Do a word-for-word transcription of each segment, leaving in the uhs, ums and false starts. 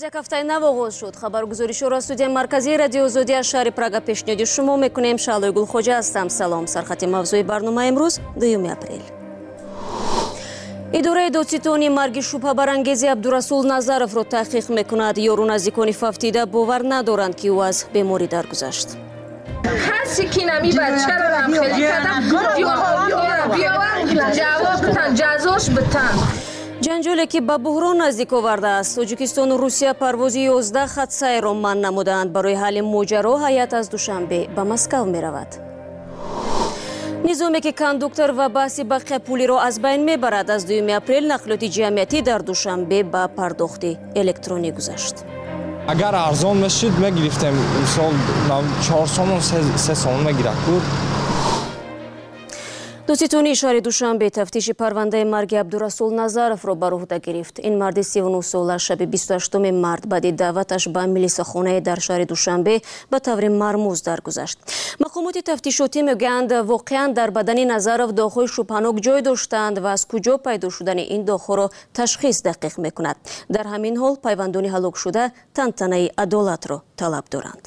باز یک هفته نو آغاز شد. خبرگزاری شورای سودی مرکزی رادیو آزادی از شهر پراگ پیشنهاد شما میکنیم. شعله گلخوجه هستم. سلام. سرخط موضوع برنامه امروز دوم اپریل. اداره دادستانی مرگ شبهه برانگیز عبدالرسول نظرов را تحقیق میکند. یارو نزدیکان فوتیده باور ندارند که او از بیماری درگذشت. کسی که نمی بچه را هم خیلی کردم بیاور جواب بتن جزاش بتن. جنجالی که به بحران نزدیک آورده است. تاجیکستان و روسیه پرواز یازده خط سیر را منع نمودند. برای حل ماجرا هیئت از دوشنبه به مسکو می رود. نظامی که کاندوکتور و بحث بقیه پولی را از بین می برد. از دوم اپریل نقلات جمعیتی در دوشنبه به پرداخت الکترونی گذشت. اگر ارزان میشد میگرفتیم مثال چهار سوم سه سوم میگیرد بود. دادستانی شهر دوشنبه تفتیش پرونده مرگ عبدالرسول نظرов را بر عهده گرفت. این مرد سی و نه ساله شب بیست و هشتم مارس بعد دعوتش به میلیساخانه در شهر دوشنبه به طور مرموز درگذشت. مقامات تفتیشاتی میگویند واقعا در بدن نظرов داغ‌های شبهناک جای داشتند و از کجا پیدا شدن این داغ‌ها را تشخیص دقیق میکند. در همین حال پیوندان هلاک شده تنتنه عدالت را طلب دارند.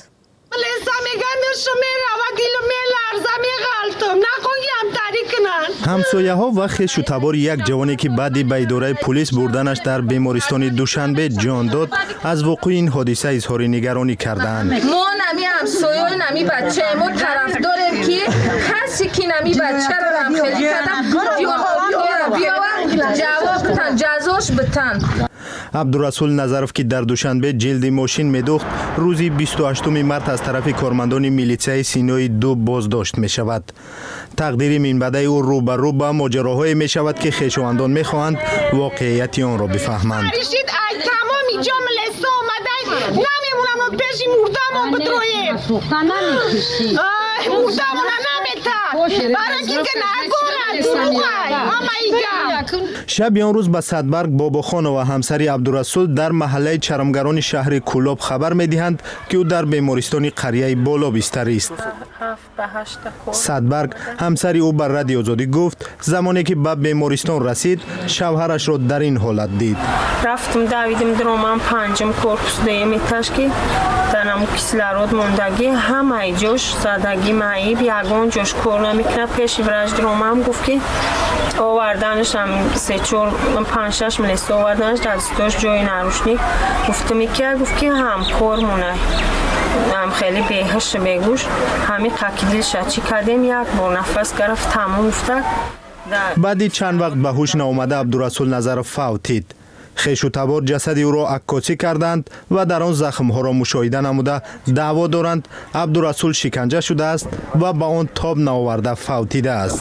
همسایه ها و خویش و تبار یک جوانی که بعدی به اداره پلیس بردنش در بیمارستان دوشنبه جان داد از وقوع این حادثه اظهار نگرانی کردند. ما نمی همسایه نمی بچه ما طرف داریم که کسی که نمی بچه را هم خیلی کردم بیاور جواب بتن جزاش بتن. عبدالرسول نظرов که در دوشنبه جلد ماشین میدوخت روزی بیست و هشتم مارس از طرف کارمندان میلیسیای سینای دو بازداشت می شود. تقدیر منبعد او رو به رو به ماجراهایی می شود که خویشاوندان می خواهند واقعیت آن را بفهمند. اینجا ملسا آمده نمیمونم و پیش مردم رو بدرویم مردم رو نمیتن برای که نگورد دروغای اما ایگم. شب آن روز به صدبرگ باباخان و همسری عبدالرسول در محله چرمگران شهر کولاب خبر میدهند که او در بیمارستان قریه بالا بستری است. صدبرگ همسری او بر رادیو آزادی گفت زمانی که به بیمارستان رسید شوهرش را در این حالت دید. رفتم دویدم درمان پنجم کورپوس دوم تشکیل دارم کیسلارود موندگی همه جوش زدگی معیب یگان جوش کور نمیکنه. پیش ورش درمان گفت که آوردنش هم سه چور پنج شش ملیس آوردنش دستش جای نروشنی گفتم که گفت که هم کور مونه هم خیلی بهش بگوش همین تاکیدش چی کردیم یک بار نفس گرفت تمام افتاد. بعدی چند وقت به هوش ناآمده عبدالرسول نظرov فوتید. خویش و تبار جسد او را عکاسی کردند و در آن زخم‌ها را مشاهده نموده دعوا دارند عبدالرسول شکنجه شده است و به آن تاب نآورده فوتیده است.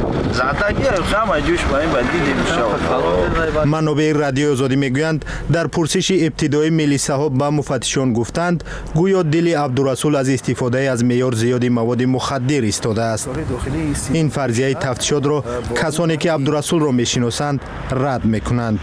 منابع رادیو آزادی میگویند در پرسش ابتدایی میلیسه ها به مفتشان گفتند گویا دل عبدالرسول از استفاده از معیار زیادی مواد مخدر ایستاده است. این فرضیه تفتیشات را کسانی که عبدالرسول را میشناسند رد میکنند.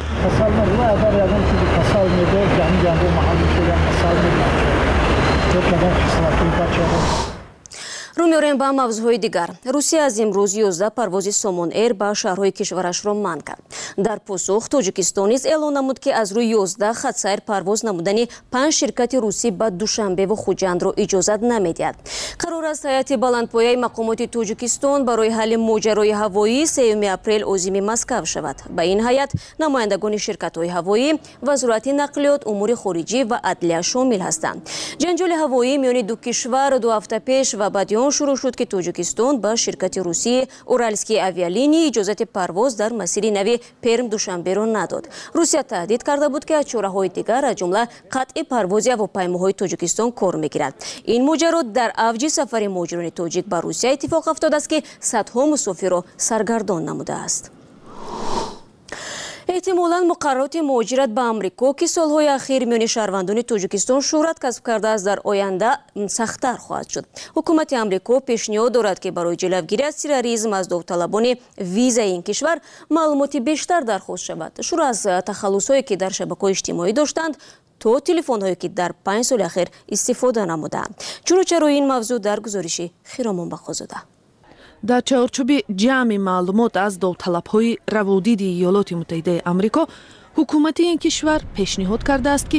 رو می‌آوریم به موضوعهای دیگر. روسیه از امروز یازده پرواز سامون ایر به شهرهای کشورش را منع کرد. در پاسخ تاجیکستان نیز اعلام نمود که از روی یازده خط سیر پرواز نمودنی پنج شرکت روسی به دوشنبه و خوجند را اجازت نمی‌دهد. قرار است هیئت بلندپایه مقامات تاجیکستان برای حل ماجرای هوایی سوم اپریل عازم مسکو شود. به این هیئت نمایندگان شرکت‌های هوایی، وزارت نقلیات، امور خارجه و عدلیه شامل هستند. جنجال هوایی میان دو کشور دو هفته پیش و بعد آن شروع شد که تاجیکستان با شرکت روسی اورالسکی آویالینی اجازت پرواز در مسیر نوی پرم دوشنبه را نداد. روسیه تهدید کرده بود که چاره‌های دیگر از جمله قطع پرواز هواپیماهای تاجیکستان کار میگیرد. این ماجرا در اوج سفر مهاجران تاجیک به روسیه اتفاق افتاده است که صدها مسافر را سرگردان نموده است. احتمالاً مقررات مهاجرت به آمریکا که سالهای اخیر میان شهروندان تاجیکستان شهرت کسب کرده است در آینده سخت‌تر خواهد شد. حکومت آمریکا پیشنهاد دارد که برای جلوگیری از تروریسم از داوطلبان ویزای این کشور معلوماتی بیشتر درخواست شود. شروع از تخلص‌هایی که در شبکه‌های اجتماعی داشتند تا تلفن‌هایی که در پنج سال اخیر استفاده نمودند. چنانچه روی این موضوع در گزارش خیرامان بخوزاده. در چارچوب جمع معلومات از داوطلب‌های روادید ایالات متحده آمریکا، حکومت این کشور پیشنهاد کرده است که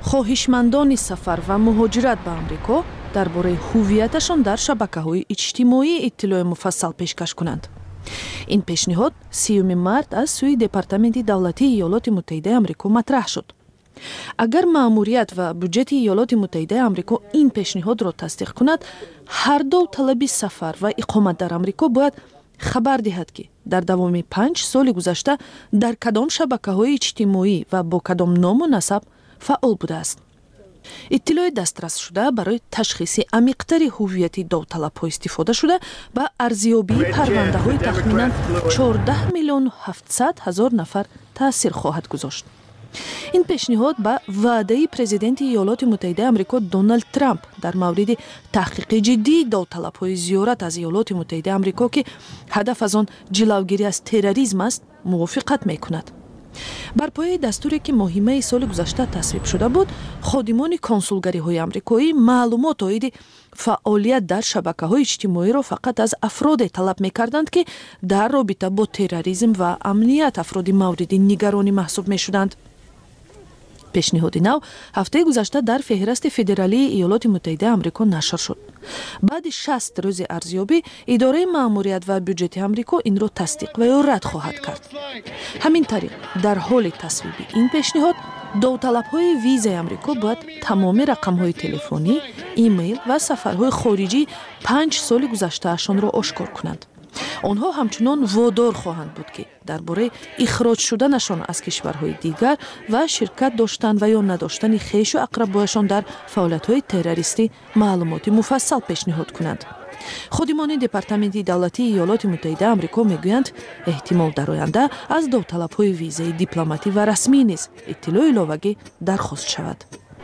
хоҳишмандони сафар ва муҳоҷират ба амрико дар бораи ҳувияташон дар шабакаҳои иҷтимоӣ иттилои муфассал пешкаш кунанд. ин пешниҳод сеюми март аз сӯи Департаменти давлатии Иёлоти Муттаҳидаи Амрико матраҳ шуд. агар маъмурият ва бюҷети Иёлоти Муттаҳидаи Амрико ин пешниҳодро тасдиқ кунад, ҳар довталаби сафар ва иқомат дар амрико бояд хабар диҳад ки дар давоми панҷ соли гузашта дар кадом шабакаҳои иҷтимоӣ ва бо кадом ному насаб фаъол будааст. иттилои дастрасшуда барои ташхиси амиқтари ҳувияти довталабҳо истифода шуда ба арзиёбии парвандаҳои тахминан чордаҳ миллион ҳафтсад ҳазор нафар таъсир хоҳад гузошт. ин пешниҳод ба ваъдаи президенти Иёлоти Муттаҳидаи Амрико Доналд Трамп дар мавриди таҳқиқи ҷиддии довталабҳои зиёрат аз Иёлоти Муттаҳидаи Амрико ки ҳадаф аз он ҷилавгирӣ аз терроризм аст, мувофиқат мекунад. бар пояи дастуре ки моҳи майи соли гузашта тасвиб шуда буд, ходимони консулгариҳои амрикоӣ маълумот оиди фаъолият дар шабакаҳои иҷтимоиро фақат аз афроде талаб мекарданд ки дар робита бо терроризм ва амният афроди мавриди нигаронӣ маҳсуб мешуданд. пешниҳоди нав ҳафтаи гузашта дар феҳристи федералии Иёлоти Муттаҳидаи Амрико нашр шуд. баъди шаст рӯзи арзёбӣ идораи маъмурият ва бюҷети амрико инро тасдиқ ва ё рад хоҳад кард. ҳамин тариқ дар ҳоли тасвиби ин пешниҳод довталабҳои визаи амрико бояд тамоми рақамҳои телефонӣ, имейл ва сафарҳои хориҷии панҷ соли гузаштаашонро ошкор кунанд. онҳо ҳамчунон водор хоҳанд буд ки дар бораи ихроҷ шуданашон аз кишварҳои дигар ва ширкат доштан ва ё надоштани хешу ақрабояшон дар фаъолиятҳои террористӣ маълумоти муфассал пешниҳод кунанд. ходимони Департаменти давлатии Иёлоти Муттаҳидаи Амрико мегӯянд, эҳтимол дар оянда аз довталабҳои визаи дипломатӣ ва расмӣ низ иттилои иловагӣ дархост шавад.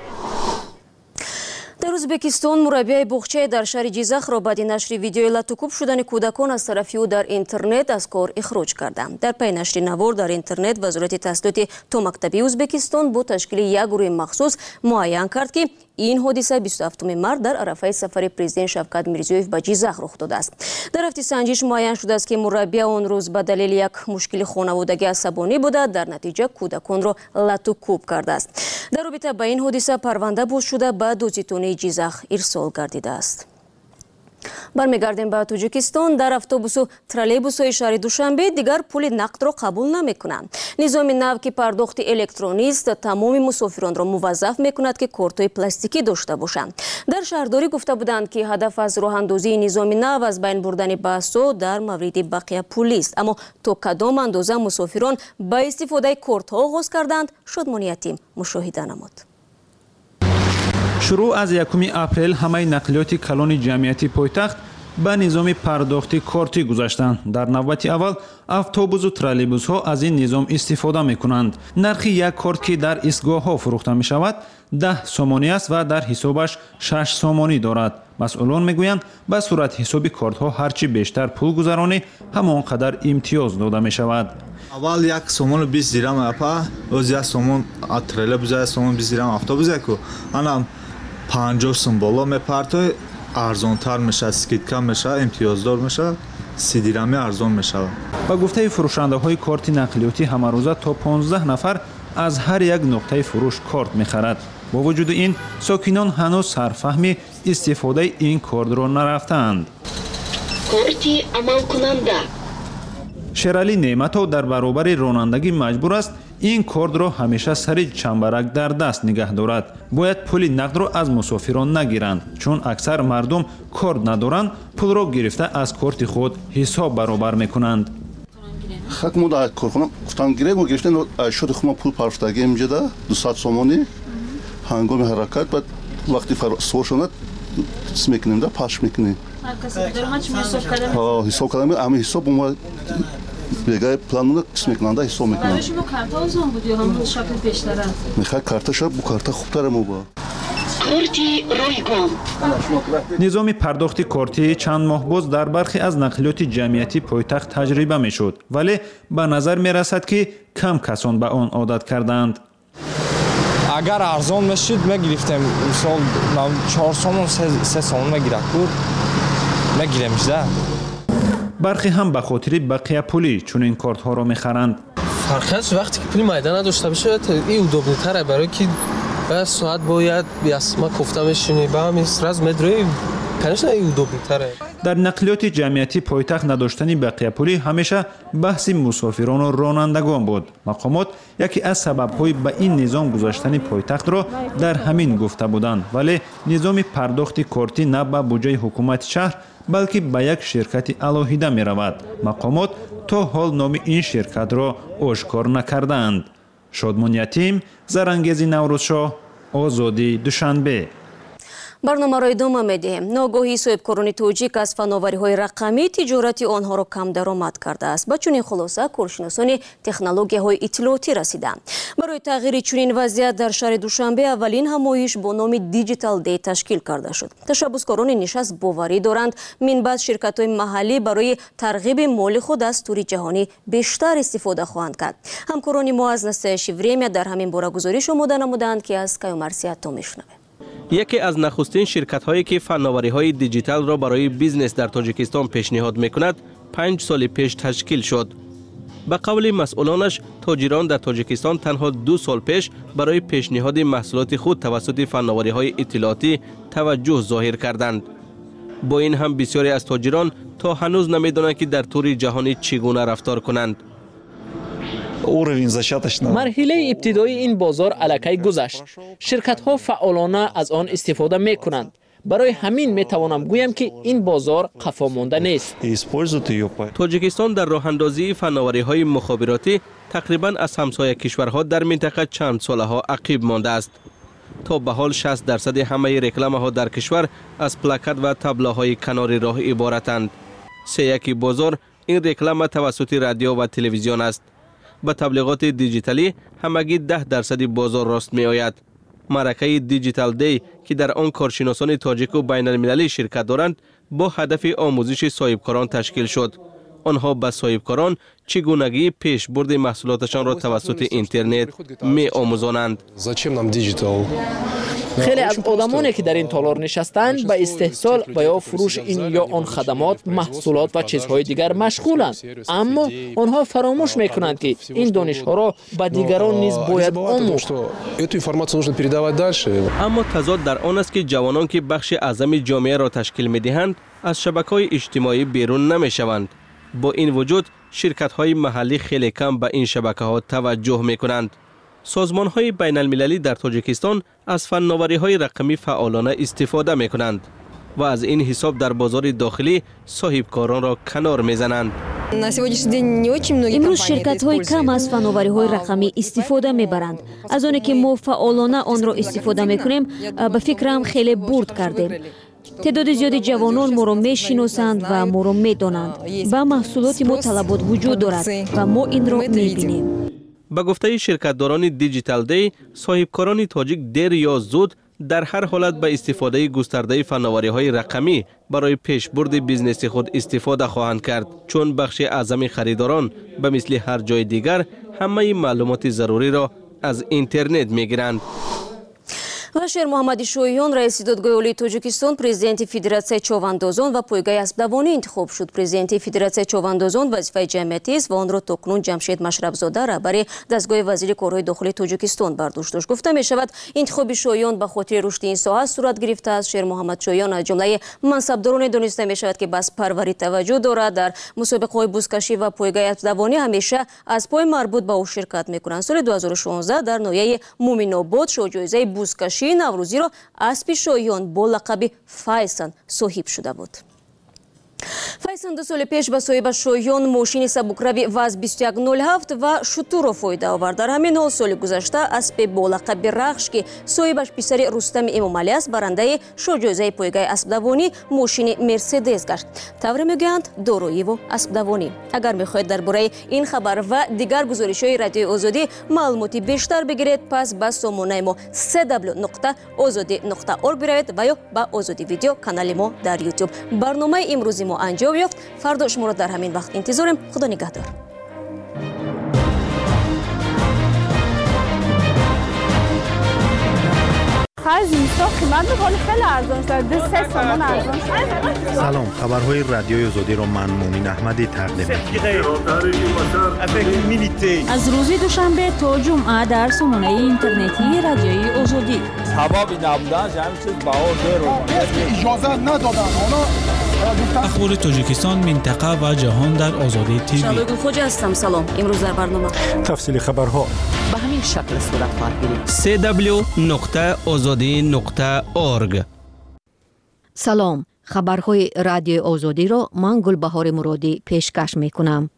дар Ӯзбекистон мураббияи буғчае дар шаҳри Ҷизахро баъди нашри видеои латукуб шудани кӯдакон аз тарафи ӯ дар интернет аз кор ихроҷ карданд. дар пайи нашри навор дар интернет вазорати таҳсилоти томактабии Ӯзбекистон бо ташкили як гурӯҳи махсус муайян кард ки ин ҳодиса бисту ҳафтуми март дар арафаи сафари президент Шавкат Мирзиёев ба Ҷизах рух додааст. дар рафти санҷиш муайян шудааст ки мураббия он рӯз ба далели як мушкили хонаводагӣ асабонӣ буда дар натиҷа кӯдаконро латукуб кардааст. дар робита ба ин ҳодиса парванда боз шуда ба додситонии Ҷизах ирсол гардидааст. бармегардем ба Тоҷикистон. дар автобусу троллейбусҳои шаҳри Душанбе дигар пули нақдро қабул намекунанд. низоми нав ки пардохти электронист тамоми мусофиронро муваззаф мекунад ки кортҳои пластикӣ дошта бошанд. дар шаҳрдорӣ гуфта буданд ки ҳадаф аз роҳандозии низоми нав аз байн бурдани баҳсҳо дар мавриди бақия пулист. аммо то кадом андоза мусофирон ба истифодаи кортҳо оғоз карданд, Шодмони Ятим мушоҳида намуд. шуруъ аз якуми апрел ҳамаи нақлиёти калони ҷамъияти пойтахт ба низоми пардохти кортӣ гузаштанд. дар навбати аввал автобусу троллейбусҳо аз ин низом истифода мекунанд. нархи як корт ки дар истгоҳҳо фурӯхта мешавад даҳ сомонӣ аст ва дар ҳисобаш шаш сомонӣ дорад. масъулон мегӯянд ба суратҳисоби кортҳо ҳарчи бештар пул гузаронӣ ҳамон қадар имтиёз дода мешавад. аввал як сомону бист дирам апа оз як сомон троллейбус як сомон бист дирам автобус яку анам панҷоҳ сум боло мепартой арзонтар мешавад, скидка мешавад, имтиёздор мешавад, си дирами арзон мешавад. ба гуфтаи фурӯшандаҳои корти нақлиётӣ ҳамарӯза то понздаҳ нафар аз ҳар як нуқтаи фурӯш корт мехарад. бо вуҷуди ин сокинон ҳанӯз сарфаҳми истифодаи ин кортро нарафтаанд. корти амалкунанда. Шералӣ Неъматов дар баробари ронандагӣ маҷбур аст ин кортро ҳамеша сари чамбарак дар даст нигаҳ дорад. бояд пули нақдро аз мусофирон нагиранд, чун аксар мардум корт надоранд, пулро гирифта аз корти худ ҳисоб баробар мекунанд. хак мо дар корхона гуфтан гирем гирифтем шоди хума пул парфтаги имҷада дусад сомонӣ ҳангоми ҳаракат бад вақти свор шонад чиз мекунем да паш мекунем ҳисоб кардем ами ҳисоб ума бегаи плануна чиз мекунам да ҳисоб мекунам мехай карта шаб бу карта хубтара мо ба низоми пардохти кортӣ чанд моҳ боз дар бархе аз нақлиёти ҷамъияти пойтахт таҷриба мешуд, вале ба назар мерасад ки кам касон ба он одат кардаанд. агар арзон мешуд мегирифтем мисол чор сомон се сомон мегирад буд мегиремшда. бархе ҳам ба хотири бақия пулӣ чунин кортҳоро мехаранд. фарқияш вақте ки пули майда надошта бошад ин удобнитаре барое ки ساعت باید بیاسما گفتمشونی با همین سراز مدروی کنشن ایودوبی تره. در نقلیات جمعیتی پایتخت نداشتنی بقیه‌پولی همیشه بحث مسافران و رانندگان بود. مقامات یکی از سبب‌های به این نظام گذاشتن پایتخت را در همین گفته بودند، ولی نظام پرداخت کارتی نه به بودجه حکومت شهر بلکه به یک شرکت علاهیده می رود. مقامات تا حال نام این شرکت را آشکار نکردند. شادمان یتیم، زرانگیزی نوروزشاه، آزادی دوشنبه. барномаро идома медиҳем. ногоҳии соҳибкорони тоҷик аз фанновариҳои рақамӣ тиҷорати онҳоро камдаромад кардааст. ба чунин хулоса коршиносони технологияҳои иттилоотӣ расиданд. барои тағйири чунин вазъият дар шаҳри душанбе аввалин ҳамоиш бо номи Digital Day ташкил карда шуд. ташаббускорони нишаст боварӣ доранд минбаъд ширкатҳои маҳаллӣ барои тарғиби моли худ аз тури ҷаҳонӣ бештар истифода хоҳанд кард. ҳамкорони мо аз настоящи время дар ҳамин бора гузориш омода намуданд ки аз каюмарсиятто мешунавем. یکی از نخستین شرکت هایی که فناوری های دیجیتال را برای بیزنس در تاجیکستان پیشنهاد میکند پنج سال پیش تشکیل شد. به قول مسئولانش تاجران در تاجیکستان تنها دو سال پیش برای پیشنهاد محصولات خود توسط فناوری های اطلاعاتی توجه ظاهر کردند. با این هم بسیاری از تاجران تا هنوز نمیدانند که در طور جهانی چگونه رفتار کنند. مرحله ابتدایی این بازار الکی گذشت. شرکت ها فعالانه از آن استفاده می کنند. برای همین می توانم گویم که این بازار قفا مانده نیست. تاجیکستان در راه اندازی فناوری های مخابراتی تقریبا از همسایه کشورها در منطقه چند ساله ها عقب مانده است. تا به حال شصت درصد همه رکلام ها در کشور از پلاکت و تابلوهای کنار راه عبارتند. سه یکی بازار این رکلام توسط رادیو و تلویزیون است. با تبلیغات دیجیتالی همگی ده درصد بازار راست می آید. معرکه دیجیتال دی که در آن کارشناسان تاجیک و بین المللی شرکت دارند با هدف آموزش صاحبکاران تشکیل شد. آنها به صاحبکاران چگونگی پیشبرد محصولاتشان را توسط اینترنت می آموزانند. خیلی از آدمانی که در این تالار نشستند به استحصال و یا فروش این یا آن خدمات، محصولات و چیزهای دیگر مشغولند، اما آنها فراموش میکنند که این دانش‌ها را به دیگران نیز باید آموخت. اما تضاد در آن است که جوانان که بخش اعظم جامعه را تشکیل می‌دهند از شبکه‌های اجتماعی بیرون نمی‌شوند. با این وجود شرکت‌های محلی خیلی کم به این شبکه‌ها توجه می‌کنند. سازمان‌های بین المللی در تاجیکستان از فناوری‌های رقمی فعالانه استفاده می‌کنند و از این حساب در بازار داخلی صاحبکاران را کنار می‌زنند. امروز شرکت‌های کم از فناوری‌های رقمی استفاده می‌برند. از آنکه که ما فعالانه آن را استفاده می‌کنیم به فکرم خیلی برد کردیم. تعداد زیادی جوانان ما را می‌شناسند و ما را می‌دانند. با محصولات ما طلبات وجود دارد و ما این را می‌بینیم. با گفته شرکتداران دیجیتال دی، صاحبکاران تاجیک دیر یا زود در هر حالت به استفاده گسترده فناوری‌های رقمی برای پیشبرد بیزنس خود استفاده خواهند کرد، چون بخش اعظم خریداران به مثل هر جای دیگر همه معلومات ضروری را از اینترنت می‌گیرند. ҳашер муҳаммади шоҳиён раиси додгоҳи олии тоҷикистон президенти федератсияи човандозон ва пойгаи аспдавонӣ интихоб шуд. президенти федератсияи човандозон вазифаи ҷамъиятист ва онро то кунун ҷамшед машрабзода раҳбари дастгоҳи вазири корҳои дохилии тоҷикистон бардошт дошт. гуфта мешавад интихоби шоҳиён ба хотири рушди ин соҳа сурат гирифтааст. шер муҳаммад шоҳиён аз ҷумлаи мансабдороне дониста мешавад ки ба спарварӣ таваҷҷӯҳ дорад. дар мусобиқаҳои бузкашӣ ва пойгаи аспдавонӣ ҳамеша аз пои марбут ба ӯ ширкат мекунанд. соли ду ҳазору шонздаҳ дар ноҳияи муминобод шоҳҷоизаи бузкашӣ наврӯзиро аспи шоҳиён бо лақаби Файсан соҳиб шуда буд. Файсан ду соли пеш ба соҳиба шоҳиён мошини сабукрави ваз бисту як нули ҳафт ва шутурро фоида овард. дар ҳамин ҳол соли гузашта аспи бо лақаби Рахш ки соҳибаш писари Рустами Эмомалӣ аст барандаи шоҳҷоизаи пойгаи аспдавонӣ мошини Мерседес гашт. тавре мегӯянд дороиву аспдавонӣ. агар мехоҳед дар бораи ин хабар ва дигар гузоришҳои радиои Озодӣ маълумоти бештар бигиред, пас ба сомонаи мо се дабл ю нуқта озодӣ нуқта орг биравед ва ё ба Озодӣ видео канали мо дар YouTube. барномаи имрӯзи мо анҷом ёфт. фардо шуморо дар ҳамин вақт интизорем. худо нигаҳдор. آخر زمستان قیمت میکنه خیلی ارزان شد. دو سه سومون ارزان شد. سلام، خبرهای رادیوی آزادی را من مومین احمدی تقدیم می‌کنم. از روز دوشنبه تا جمعه در سامانه اینترنتی رادیوی آزادی. حبابی نبودن همین چیز بهار داره. اجازه ندادن اونا. اخبار تاجیکستان، منطقه و جهان در آزادی تیوی. شادو خوج هستم. سلام. امروز در برنامه تفصیل خبرها به همین شکل صورت خواهد گرفت. سی دبلیو نقطه آزادی نقطه اورگ. سلام، خبرهای رادیو آزادی را من گلبهار مرادی پیشکش میکنم.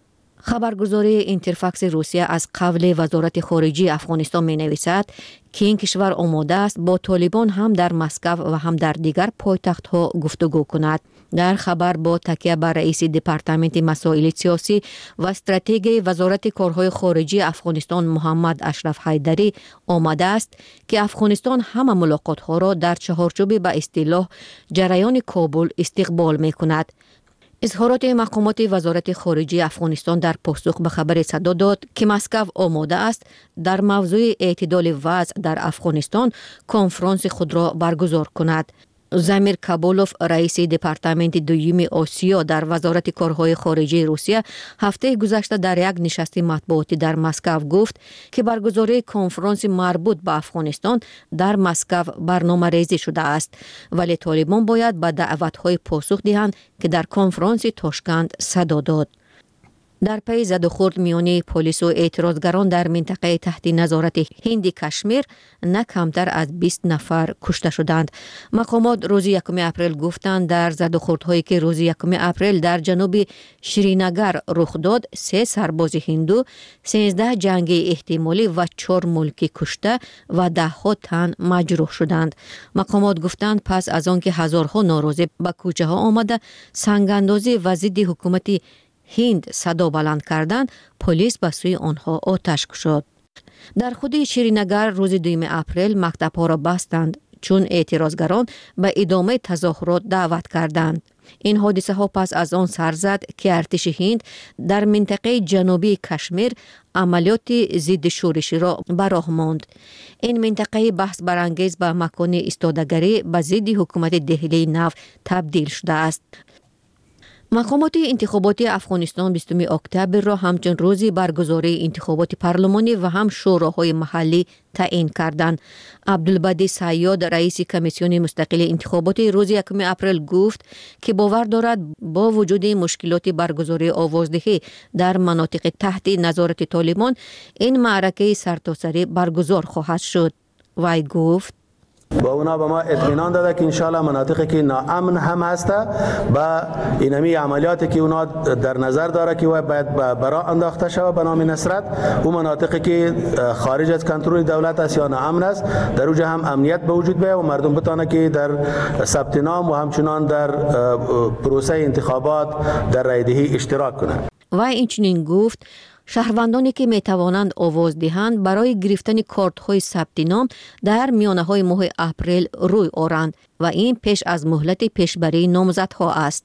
خبرگزاری اینترفاکس روسیه از قبل وزارت خارجه افغانستان می نویسد که این کشور آماده است با طالبان هم در مسکو و هم در دیگر پایتخت‌ها گفتگو کند. در خبر با تکیه بر رئیس دپارتمنت مسائل سیاسی و استراتژی وزارت کارهای خارجه افغانستان محمد اشرف حیدری آمده است که افغانستان همه ملاقات‌ها را در چهارچوب به اصطلاح جریان کابل استقبال می کند. اظهارات مقامات وزارت خارجه افغانستان در پاسخ به خبر صدا داد که مسکو آماده است در موضوع اعتدال وضع در افغانستان کنفرانس خود را برگزار کند. زمیر کابولوف، رئیس دپارتمنت دوم آسیا در وزارت کارهای خارجه روسیه، هفته گذشته در یک نشست مطبوعاتی در مسکو گفت که برگزاری کنفرانس مربوط به افغانستان در مسکو برنامه ریزی شده است، ولی طالبان باید به دعوت‌های پاسخ دهند که در کنفرانس تاشکند صدا داد. در پی زد و خورد میان پلیس و اعتراضگران در منطقه تحت نظارت هند کشمیر نه کمتر از بیست نفر کشته شدند. مقامات روز یکم اپریل گفتند در زد و خوردهایی که روز یکم اپریل در جنوب شرینگر رخ داد، سه سرباز هندو، سیزده جنگی احتمالی و چهار ملکی کشته و ده ها تن مجروح شدند. مقامات گفتند پس از آنکه هزارها ناراضی به کوچه ها آمده سنگ‌اندازی و ضد حکومت هند صدا بلند کردند، پلیس به سوی آنها آتش گشود. در خود شرینگر روز دوم اپریل مکتب‌ها را بستند چون اعتراضگران به ادامه تظاهرات دعوت کردند. این حادثه ها پس از آن سر زد که ارتش هند در منطقه جنوبی کشمیر عملیات ضد شورشی را به راه ماند. این منطقه بحث برانگیز به مکان ایستادگی به ضد حکومت دهلی نو تبدیل شده است. مقامات انتخاباتی افغانستان بیستم اکتبر را همچون روزی برگزاری انتخابات پارلمانی و هم شوراهای محلی تعیین کردند. عبدالبدی سیاد، رئیس کمیسیون مستقل انتخابات، روز یکم اپریل گفت که باور دارد با وجود مشکلات برگزاری آوازدهی در مناطق تحت نظارت طالبان این معرکه سرتاسری برگزار خواهد شد. وی گفت با اونا به ما اطمینان داده که انشالله مناطقی که ناامن هم هسته با اینمی عملیاتی که اونا در نظر داره که باید برا انداخته شود به نام نصرت، اون مناطقی که خارج از کنترل دولت است یا ناامن است در اونجا هم امنیت به وجود بیاید و مردم بتونه که در ثبت نام و همچنان در پروسه انتخابات در رایدهی اشتراک کنند. و اینچنین گفت شهروندانی که می توانند آواز دهند برای گرفتن کارت های ثبت نام در میانه های ماه اپریل روی آورند و این پیش از مهلت پیشبری نامزدها است.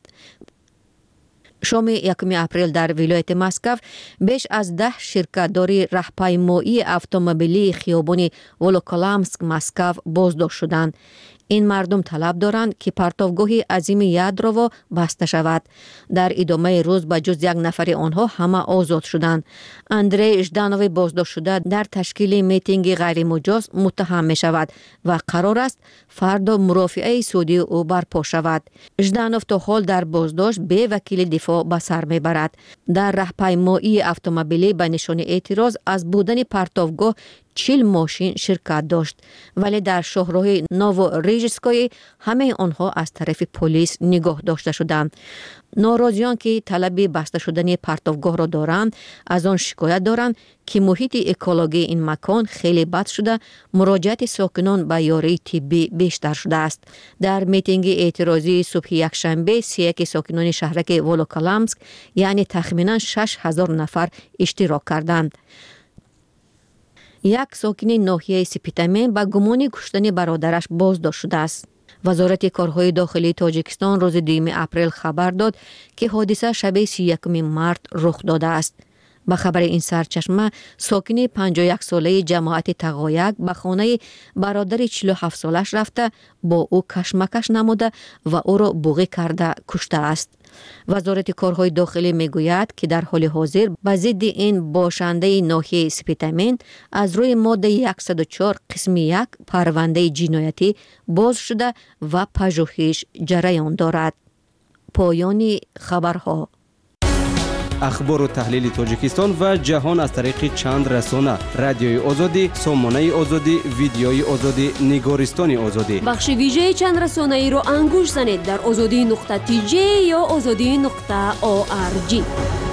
شام یکم اپریل در ولایت مسکو بیش از ده شرکت‌دار راهپیمایی اتومبیلی خیابان ولوکولامسک مسکو بازداشت شدند. این مردم طلب دارند که پرتابگاه عظیم یادروو بسته شود. در ادامه روز به جز یک نفر آنها همه آزاد شدند. اندری ژدانوف بازداشت شده در تشکیل میتینگ غیر مجاز متهم می شود و قرار است فردا مرافعه سودی او برپا شود. ژدانوف تا حال در بازداشت به وکیل دفاع به سر می برد. در راهپیمایی اتومبیلی به نشان اعتراض از بودن پرتابگاه چهل ماشین شرکت داشت، ولی در شهرهای نوو ریژسکای همه آنها از طرف پلیس نگاه داشته شدند. ناراضیان که طلب بسته شدن پرتابگاه را دارند از آن شکایت دارند که محیط اکولوژی این مکان خیلی بد شده، مراجعت ساکنان به یاری طبی بیشتر شده است. در میتینگ اعتراضی صبح یکشنبه سی و یک ساکنان شهرک ولوکولامسک یعنی تخمینا شش هزار نفر اشتراک کردند. یک ساکن ناحیه سپیتامین با گمان کشتن برادرش بازداشت شده است. وزارت کارهای داخلی تاجیکستان روز دوم اپریل خبر داد که حادثه شب سی و یکم مارس رخ داده است. به خبر این سرچشمه ساکن پنجاه و یک ساله جماعت تقایک به خانه برادر چهل و هفت سالش رفته با او کشمکش نموده و او را بوغی کرده کشته است. وزارت کارهای داخلی میگوید که در حال حاضر به ضد این باشنده ناحیه سپیتامین از روی ماده صد و چهار قسم یک پرونده جنایتی باز شده و پژوهش جریان دارد. پایان خبرها. اخبار و تحلیل تاجیکستان و جهان از طریق چند رسانه: رادیوی آزادی، سامانه آزادی، ویدیوی آزادی، نگارستان آزادی. بخش ویژه چند رسانه ای را انگوش زنید در آزادی نقطه تی جی یا آزادی نقطه او آر جی.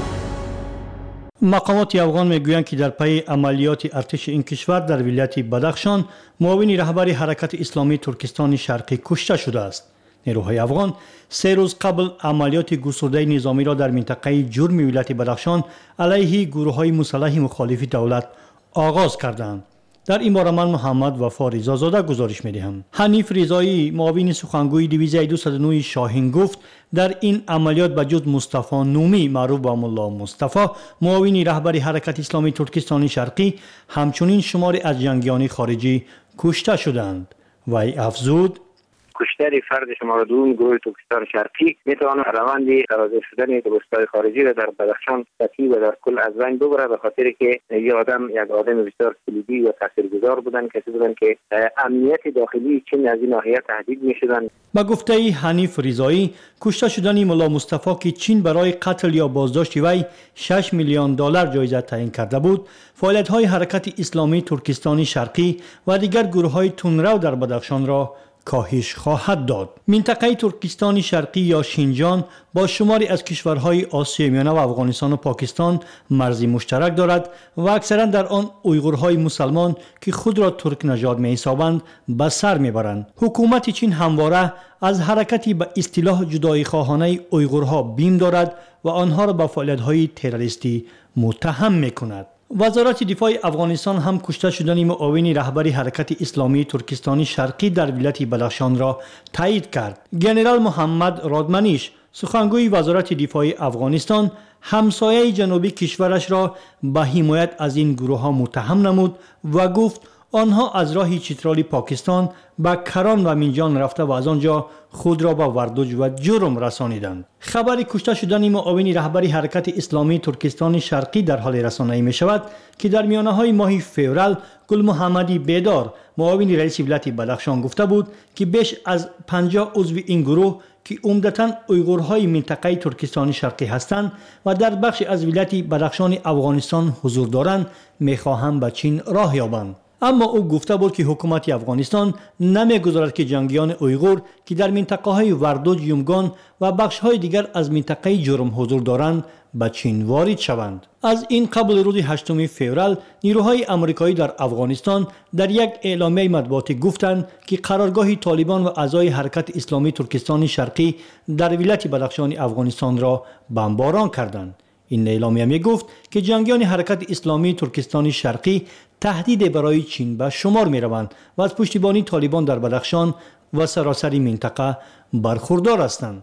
مقامات افغان میگویند که در پی عملیات ارتش این کشور در ولایت بدخشان معاون رهبر حرکت اسلامی ترکستان شرقی کشته شده است. نیروهای افغان سه روز قبل عملیات گسترده نظامی را در منطقه جرم ولایت بدخشان علیه گروه‌های مسلح مخالف دولت آغاز کردند. در این باره من محمد وفا رضازاده گزارش می‌دهم. حنیف رضایی معاون سخنگوی دیویژن دویست و نه شاهین گفت در این عملیات به جز مصطفی نومی معروف به ملا مصطفی معاون رهبر حرکت اسلامی ترکستان شرقی همچنین شماری از جنگیان خارجی کشته شدند. وی افزود: کشتار فرد شماره دوم گروه ترکستان شرقی میتواند روند توسعه شدن دبستان خارجی را در بدخشان تطبیق و در کل از بین ببره، به خاطر که یک آدم یک آدم بسیار کلیدی و تاثیرگذار بودن، کسی بودن که امنیت داخلی چین از این ناحیه تهدید میشدن. با گفته حنیف رضایی، کشته شدن ملا مصطفی که چین برای قتل یا بازداشت وی شش میلیون دلار جایزه تعیین کرده بود، فعالیت‌های حرکت اسلامی ترکستان شرقی و دیگر گروه‌های تندرو در بدخشان را کاهش خواهد داد. منطقه ترکستان شرقی یا شینجان با شماری از کشورهای آسیای میانه و افغانستان و پاکستان مرزی مشترک دارد و اکثرا در آن اویغورهای مسلمان که خود را ترک نژاد می‌حسابند به سر میبرند. حکومت چین همواره از حرکتی به اصطلاح جدایی خواهانه اویغورها بیم دارد و آنها را به فعالیت‌های تروریستی متهم می‌کند. وزارت دفاع افغانستان هم کشته شدن معاون رهبر حرکت اسلامی ترکستان شرقی در ولایت بدخشان را تایید کرد. ژنرال محمد رادمنیش سخنگوی وزارت دفاع افغانستان همسایه جنوبی کشورش را به حمایت از این گروه ها متهم نمود و گفت آنها از راه چترال پاکستان به کران و منجان رفته و از آنجا خود را به وردوج و جرم رسانیدند. خبر کشته شدن معاون رهبر حرکت اسلامی ترکستان شرقی در حال رسانه‌ای می شود که در میانه های ماه فوریه گل محمدی بیدار معاون رئیس ولایت بدخشان گفته بود که بیش از پنجاه عضو این گروه که عمدتاً اویغورهای منطقه ترکستان شرقی هستند و در بخش از ولایت بدخشان افغانستان حضور دارند می‌خواهند به چین راه یابند. اما او گفته بود که حکومت افغانستان نمی‌گذارد که جنگیان اویغور که در منطقه‌های وردوج، یومگان و بخش‌های دیگر از منطقه جرم حضور دارند به چین وارد شوند. از این قبل روز هشتم فوریه نیروهای آمریکایی در افغانستان در یک اعلامیه مطبوعاتی گفتند که قرارگاه طالبان و اعضای حرکت اسلامی ترکستان شرقی در ولایت بدخشان افغانستان را بمباران کردند. این اعلامیه می گفت که جنگیان حرکت اسلامی ترکستان شرقی تهدید برای چین به شمار می روند و از پشتیبانی طالبان در بدخشان و سراسر منطقه برخوردار هستند.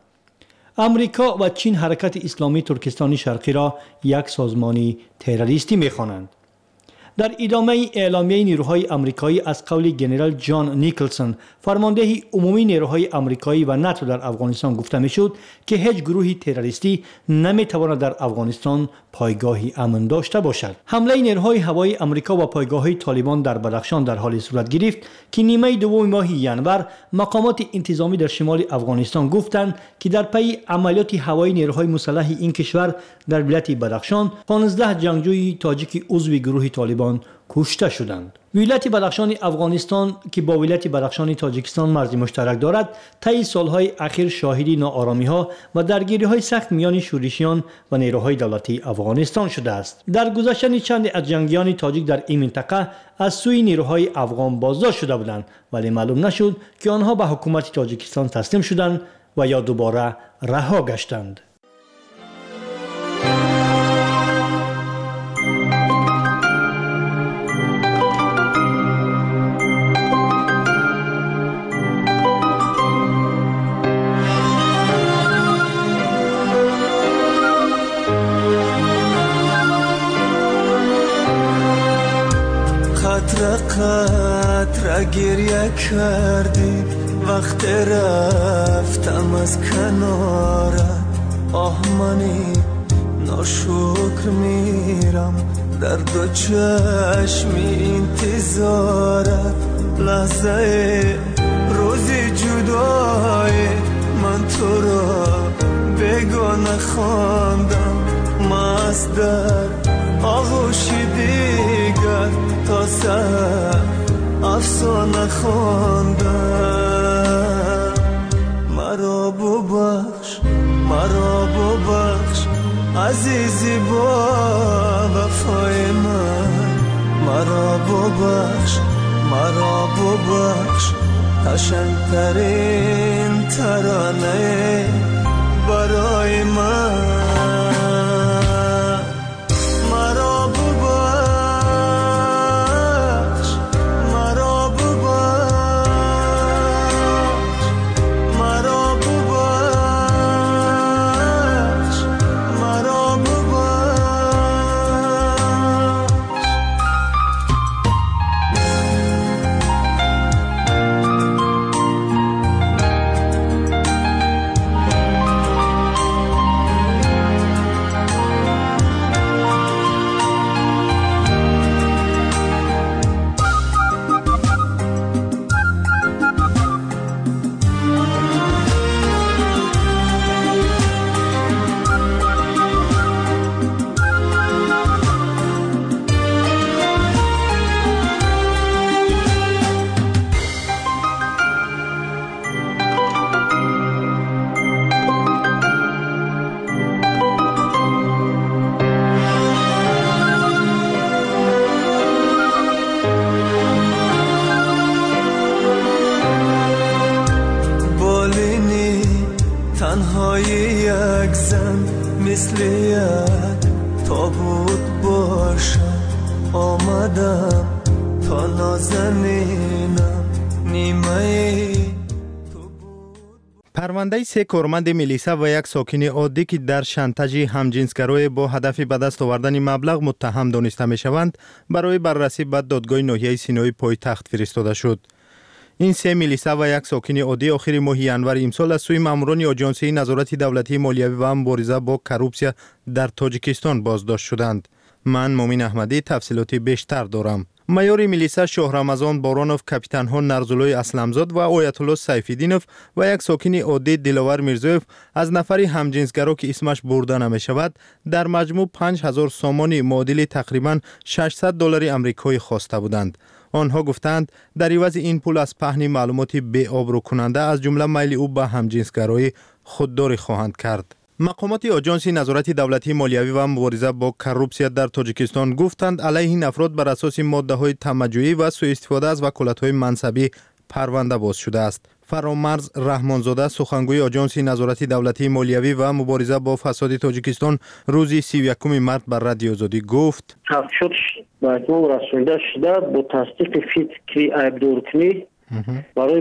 امریکا و چین حرکت اسلامی ترکستان شرقی را یک سازمانی تروریستی می خوانند. در ادامه اعلامیه نیروهای آمریکایی از قول ژنرال جان نیکلسون فرمانده عمومی نیروهای آمریکایی و ناتو در افغانستان گفته میشد که هیچ گروهی تروریستی نمیتواند در افغانستان پایگاهی امن داشته باشد. حمله نیروهای هوایی آمریکا و پایگاه‌های طالبان در بدخشان در حال صورت گرفت که نیمه دوم ماه ژانویه مقامات انتظامی در شمال افغانستان گفتند که در پی عملیات هوایی نیروهای مسلح این کشور در ولایت بدخشان پانزده جنگجوی تاجیک عضو گروه طالبان کشته شدند. ولایت بدخشان افغانستان که با ولایت بدخشان تاجیکستان مرزی مشترک دارد، طی سالهای اخیر شاهد ناآرامی‌ها و درگیری‌های سخت میان شورشیان و نیروهای دولتی افغانستان شده است. در گذشته چند از جنگیان تاجیک در این منطقه از سوی نیروهای افغان بازداشت شده بودند، ولی معلوم نشد که آنها به حکومت تاجیکستان تسلیم شدند و یا دوباره رها گشتند. قطره قطره گریه کردی وقت رفتم از کنارت آه منی ناشکر میرم در دو چشمی انتظارت لحظه روزی جدای من تو را بگانه خواندم مست در آغوشی دیگر تا سر افسانه خواندم مرا ببخش مرا ببخش عزیزی با وفای من مرا ببخش مرا ببخش قشنگترین ترانه برای من مرا ببخش مرا ببخش مرا ببخش مرا ببخش تنهای یک زن مثل یک تابوت باشم آمدم تا نازنینم نیمه پرونده سه کارمند میلیسا و یک ساکن عادی که در شانتاژ همجنسگرایی با هدف به دست آوردن مبلغ متهم دانسته میشوند برای بررسی به دادگاه ناحیه سینای پایتخت فرستاده شد. این سه میلیسا و یک ساکن عادی آخر ماه ینور امسال از سوی ماموران آژانسی نظارت دولتی مالیوی و مبارزه با کروپسیا در تاجیکستان بازداشت شدند. من مومن احمدی تفصیلاتی بیشتر دارم. مایور میلیسا شاه رمضان بارانوف، کاپیتان ها نرزولای اسلمزاد و آیت الله سیفیدینوف و یک ساکن عادی دلاور میرزویف از نفری همجنسگرا که اسمش برده نمی شود در مجموع پنج هزار سامان معادل تقریبا ششصد دلار آمریکایی خواسته بودند. آنها گفتند در عوض این پول از پهن معلومات بی آبرو کننده از جمله میل او به همجنسگرایی خودداری خواهند کرد. مقامات آژانس نظارت دولتی مالیوی و مبارزه با کروپسیا در تاجیکستان گفتند علیه این افراد بر اساس ماده‌های تمجیدی و سوء استفاده از وکالت‌های منصبی پرونده باز شده است. فرامرز رحمانزاده سخنگوی آژانس نظارت دولتی مالیوی و مبارزه با فساد تاجیکستان روز سی و یکم مارس بر رادیو آزادی گفت تفتیش به اتمام رسانیده شده با تصدیق فکری عیب‌دارکنی برای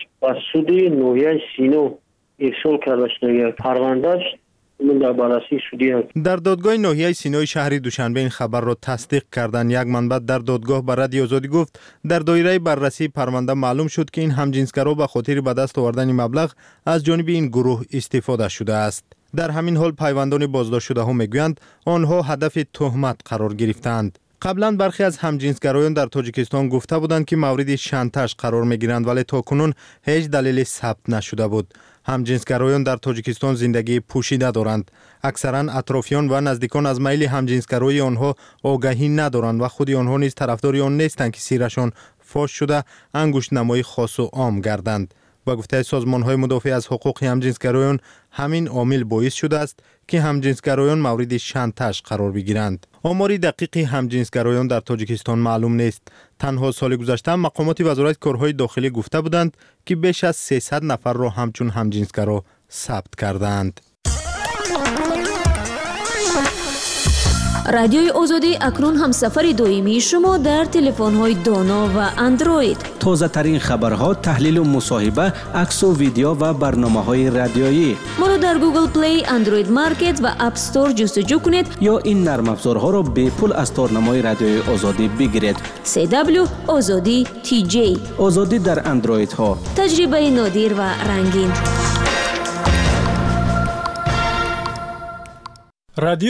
بررسی ناحیه سینو ارسال کرده شده پروندهش در بررسی شدی. در دادگاه ناحیه سینای شهر دوشنبه این خبر را تصدیق کردند. یک منبع در دادگاه بر رادیو آزادی گفت در دایره بررسی پرونده معلوم شد که این همجنسگرا به خاطر به دست آوردن مبلغ از جانب این گروه استفاده شده است. در همین حال پیوندان بازداشت شده ها میگویند آنها هدف تهمت قرار گرفتند. قبلا برخی از همجنسگرایان در تاجیکستان گفته بودند که مورد شانتاژ قرار میگیرند ولی تاکنون هیچ دلیل ثبت نشده بود. همجنسگرایان در تاجیکستان زندگی پوشیده دارند. اکثرا اطرافیان و نزدیکان از میل همجنسگرایی آنها آگاهی ندارند و خود آنها نیز طرفدار آن نیستند که سیرشان فاش شده انگشت نمایی خاص و عام گردند. با گفته سازمان‌های مدافع از حقوق همجنسگرایان همین عامل باعث شده است که همجنسگرایان مورد شانتاژ قرار بگیرند. آمار دقیق همجنسگرایان در تاجیکستان معلوم نیست. تنها سال گذشته مقامات وزارت کارهای داخلی گفته بودند که بیش از سیصد نفر را همچون همجنسگرا ثبت کردند. رادیوی آزادی اکنون همسفر دائمی شما در تلفن‌های دانا و اندروید. تازه ترین خبرها، تحلیل و مصاحبه، عکس و ویدیو و برنامه‌های رادیویی. ما را در گوگل پلی، اندروید مارکت و اپ استور جستجو کنید یا این نرم افزارها را به پول از تارنمای رادیوی آزادی بگیرید. سی دبلیو آزادی تی جی. آزادی در اندروید ها. تجربه نادر و رنگین. رادیو